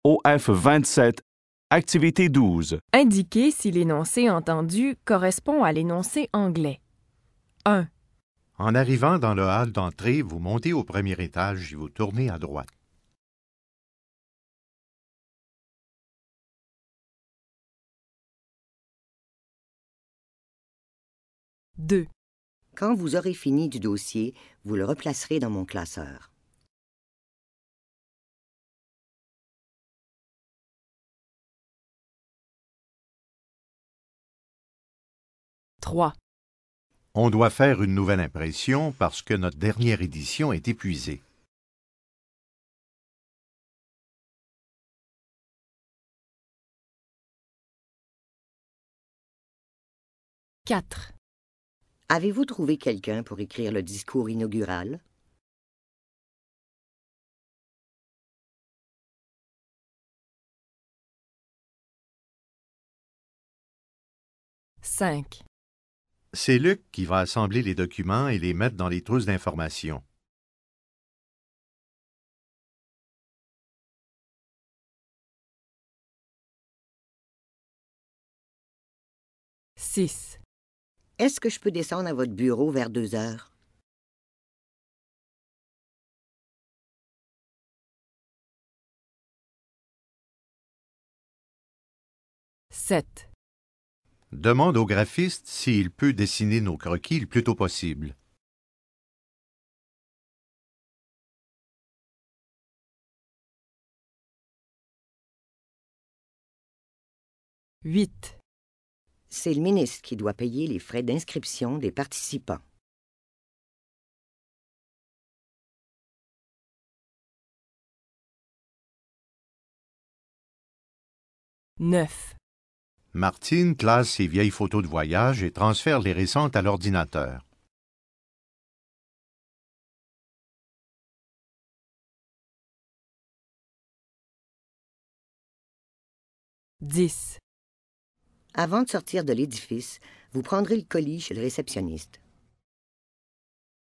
OF 27, Activité 12. Indiquez si l'énoncé entendu correspond à l'énoncé anglais. 1. En arrivant dans le hall d'entrée, vous montez au premier étage et vous tournez à droite. 2. Quand vous aurez fini du dossier, vous le replacerez dans mon classeur. 3. On doit faire une nouvelle impression parce que notre dernière édition est épuisée. 4. Avez-vous trouvé quelqu'un pour écrire le discours inaugural? 5. C'est Luc qui va assembler les documents et les mettre dans les trousses d'information. 6. Est-ce que je peux descendre à votre bureau vers 2 heures? 7. Demande au graphiste s'il peut dessiner nos croquis le plus tôt possible. 8. C'est le ministre qui doit payer les frais d'inscription des participants. 9. Martine classe ses vieilles photos de voyage et transfère les récentes à l'ordinateur. 10. Avant de sortir de l'édifice, vous prendrez le colis chez le réceptionniste.